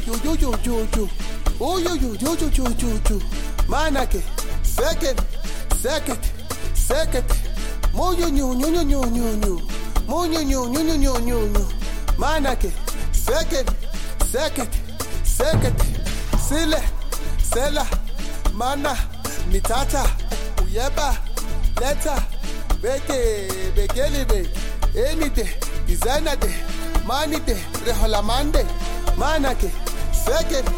yo. Oh yo. Manake, second. Mo yo. Mo yo. Manake, second. Sela, mana, mitata, uyeba, leta, bekeli, enite, designer manite, reholamande, manake, second.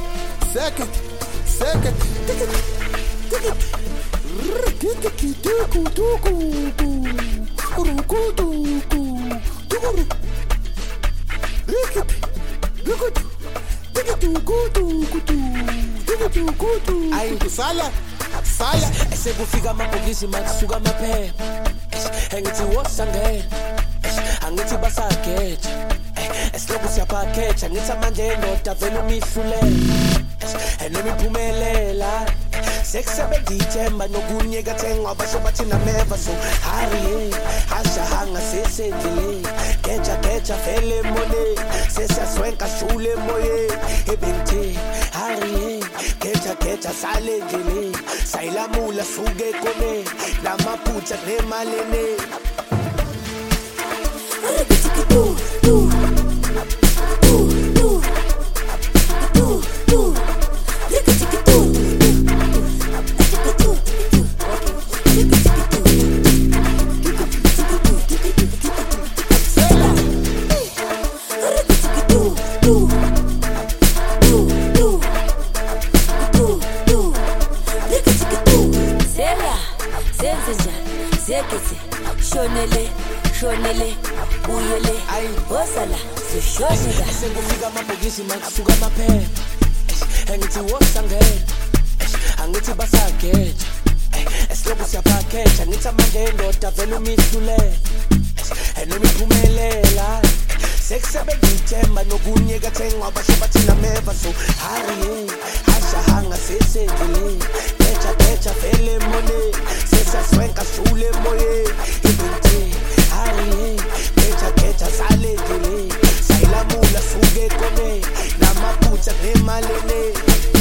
Ay, sala. Ese kufika amabhokisi makusuka amaphepha. Engithi wosangena. Angithi basageja. Esiloku siyaphakeja. Ngithi amanje endoda vele umihlulela. Enemiphumelela. Sekusebenza ithemba nokunyeka thengwa basho bathi nameva so hurry ashahanga sesendleleni geja vele mone sesiyaswenka shule moye ebente hurry geja sale endleleni sayilamula suke kone lamaphutha nemalene Shonele, uyele, osala, sishonela. Sekufika amabhokisi makusuka amaphepha. Engithi wosangena, angithi basageja. Esiloku siyaphakeja, ngithi amanje endoda vele umihlulela. Enemiphumelela. Sekusebenza ithemba nokunyeka thengwa basho bathi nameva so hurry ashahanga sesendleleni geja vele mone sesiyaswenka shule moye ebente hurry geja sale endleleni sayilamula suke kone lamaphutha nemalene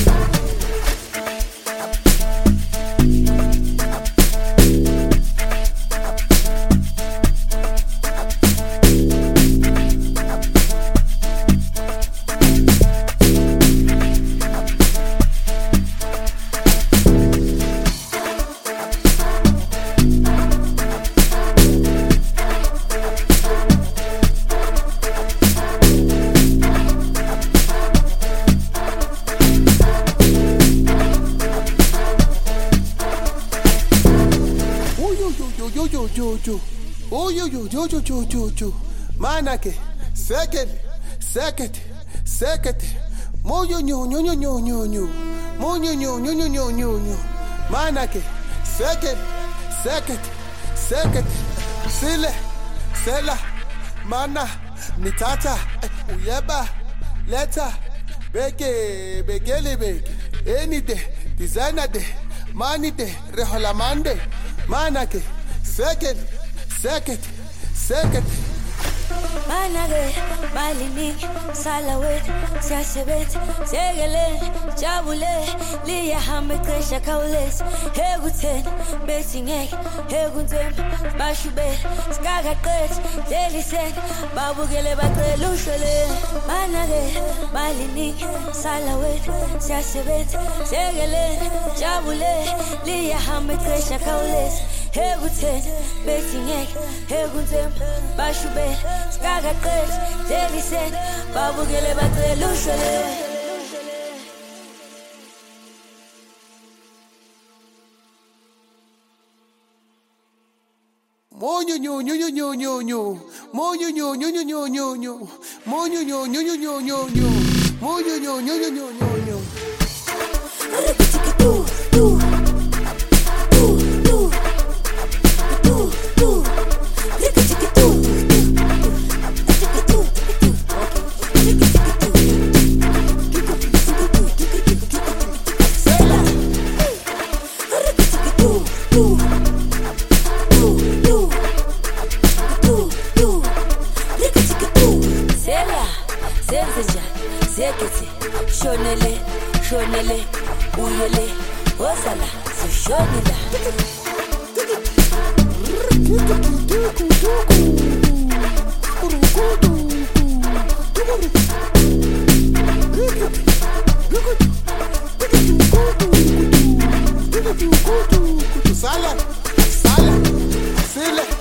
yo. Manake, second. Mo yo. Mo yo. Manake, second. Sela, mana, mitata, uyeba, leta, bekeli, enite, designer manite, reholamande, manake, second. Manage, malini, salawet, siyasebet, segele, jabule, liya hame kresha kaules, heguten, betingek, heguntem, bashube, skagaket, delisen, babugele bakre lushele. Manage, malini, salawet, siyasebet, segele, jabule, liya hame kresha kaules. Heguten, betingek, heguntem, bashube, skagaket, delisen, babugele bakre lushele. Mo yo. Emele, uyele, osala, sishonila. Sala, sala, sile.